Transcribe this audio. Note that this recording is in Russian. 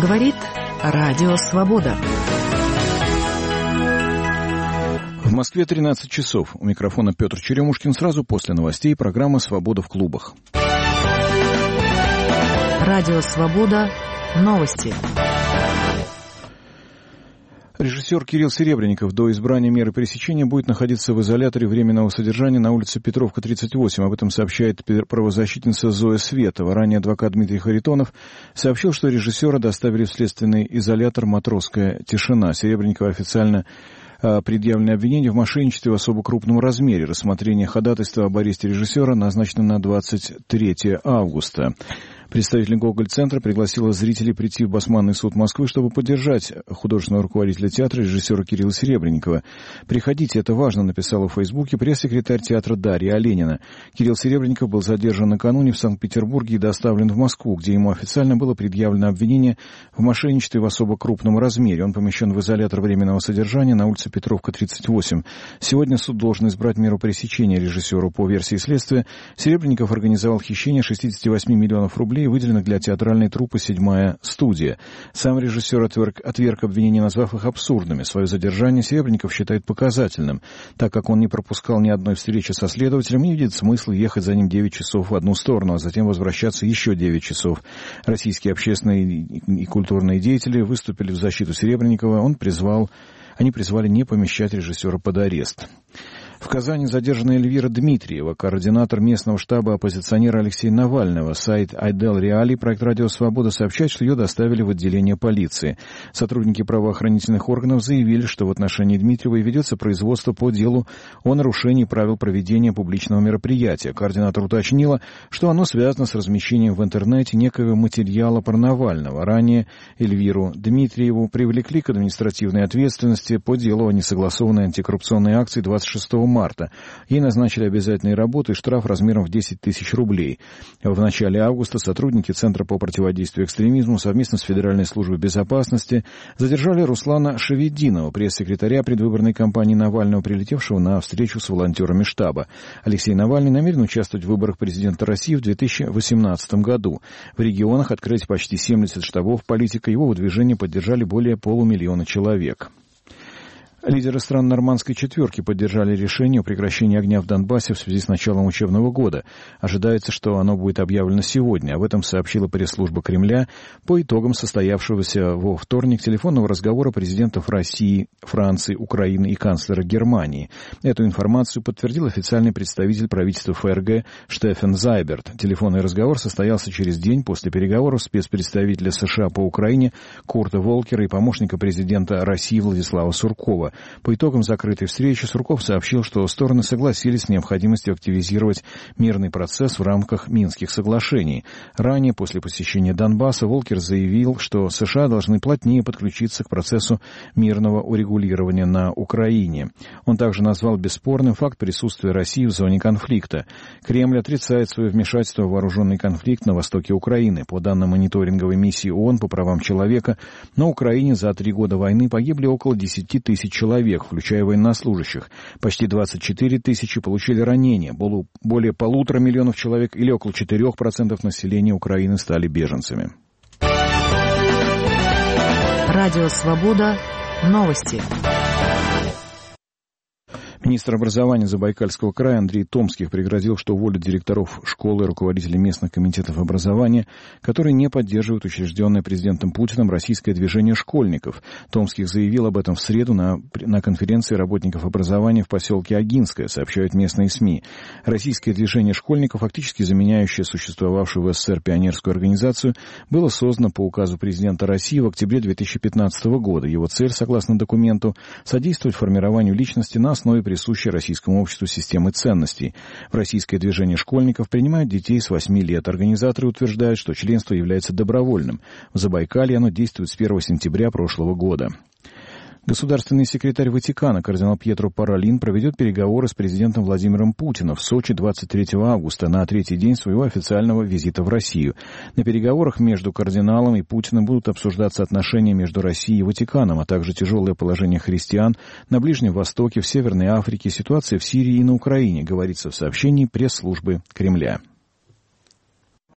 Говорит Радио Свобода. В Москве 13 часов. У микрофона Петр Черемушкин. Сразу после новостей программа «Свобода в клубах». Радио Свобода. Новости. Режиссер Кирилл Серебренников до избрания меры пресечения будет находиться в изоляторе временного содержания на улице Петровка, 38. Об этом сообщает правозащитница Зоя Светова. Ранее адвокат Дмитрий Харитонов сообщил, что режиссера доставили в следственный изолятор «Матросская тишина». Серебренникова официально предъявлены обвинения в мошенничестве в особо крупном размере. Рассмотрение ходатайства об аресте режиссера назначено на 23 августа. Представитель Гоголь-центра пригласила зрителей прийти в Басманный суд Москвы, чтобы поддержать художественного руководителя театра, режиссера Кирилла Серебренникова. «Приходите, это важно», написала в Фейсбуке пресс-секретарь театра Дарья Оленина. Кирилл Серебренников был задержан накануне в Санкт-Петербурге и доставлен в Москву, где ему официально было предъявлено обвинение в мошенничестве в особо крупном размере. Он помещен в изолятор временного содержания на улице Петровка, 38. Сегодня суд должен избрать меру пресечения режиссеру. По версии следствия, Серебренников организовал хищение 68 миллионов рублей, выделенных для театральной труппы «Седьмая студия». Сам режиссер отверг обвинения, назвав их абсурдными. Свое задержание Серебренников считает показательным, так как он не пропускал ни одной встречи со следователем и не видит смысла ехать за ним 9 часов в одну сторону, а затем возвращаться еще 9 часов. Российские общественные и культурные деятели выступили в защиту Серебренникова. Они призвали не помещать режиссера под арест. В Казани задержана Эльвира Дмитриева, координатор местного штаба оппозиционера Алексея Навального. Сайт Айдел Реалий, проект «Радио Свобода», сообщает, что ее доставили в отделение полиции. Сотрудники правоохранительных органов заявили, что в отношении Дмитриевой ведется производство по делу о нарушении правил проведения публичного мероприятия. Координатор уточнила, что оно связано с размещением в интернете некоего материала про Навального. Ранее Эльвиру Дмитриеву привлекли к административной ответственности по делу о несогласованной антикоррупционной акции 26 марта. Ей назначили обязательные работы и штраф размером в 10 тысяч рублей. В начале августа сотрудники Центра по противодействию экстремизму совместно с Федеральной службой безопасности задержали Руслана Шаведдинова, пресс-секретаря предвыборной кампании Навального, прилетевшего на встречу с волонтерами штаба. Алексей Навальный намерен участвовать в выборах президента России в 2018 году. В регионах открыть почти 70 штабов политика. Его выдвижение поддержали более 500 000 человек. Лидеры стран Нормандской четверки поддержали решение о прекращении огня в Донбассе в связи с началом учебного года. Ожидается, что оно будет объявлено сегодня. Об этом сообщила пресс-служба Кремля по итогам состоявшегося во вторник телефонного разговора президентов России, Франции, Украины и канцлера Германии. Эту информацию подтвердил официальный представитель правительства ФРГ Штефан Зайберт. Телефонный разговор состоялся через день после переговоров спецпредставителя США по Украине Курта Волкера и помощника президента России Владислава Суркова. По итогам закрытой встречи Сурков сообщил, что стороны согласились с необходимостью активизировать мирный процесс в рамках Минских соглашений. Ранее, после посещения Донбасса, Волкер заявил, что США должны плотнее подключиться к процессу мирного урегулирования на Украине. Он также назвал бесспорным факт присутствия России в зоне конфликта. Кремль отрицает свое вмешательство в вооруженный конфликт на востоке Украины. По данным мониторинговой миссии ООН по правам человека, на Украине за 3 года войны погибли около 10 тысяч человек, включая военнослужащих. Почти 24 тысячи получили ранения. Более 1,5 миллиона человек, или около 4% населения Украины, стали беженцами. Радио Свобода. Новости. Министр образования Забайкальского края Андрей Томских пригрозил, что уволит директоров школ и руководителей местных комитетов образования, которые не поддерживают учрежденное президентом Путиным российское движение школьников. Томских заявил об этом в среду на конференции работников образования в поселке Агинское, сообщают местные СМИ. Российское движение школьников, фактически заменяющее существовавшую в СССР пионерскую организацию, было создано по указу президента России в октябре 2015 года. Его цель, согласно документу, содействовать формированию личности на основе присущей российскому обществу системы ценностей. В российское движение школьников принимают детей с 8 лет. Организаторы утверждают, что членство является добровольным. В Забайкалье оно действует с 1 сентября прошлого года. Государственный секретарь Ватикана кардинал Пьетро Паролин проведет переговоры с президентом Владимиром Путиным в Сочи 23 августа на 3-й день своего официального визита в Россию. На переговорах между кардиналом и Путиным будут обсуждаться отношения между Россией и Ватиканом, а также тяжелое положение христиан на Ближнем Востоке, в Северной Африке, ситуация в Сирии и на Украине, говорится в сообщении пресс-службы Кремля.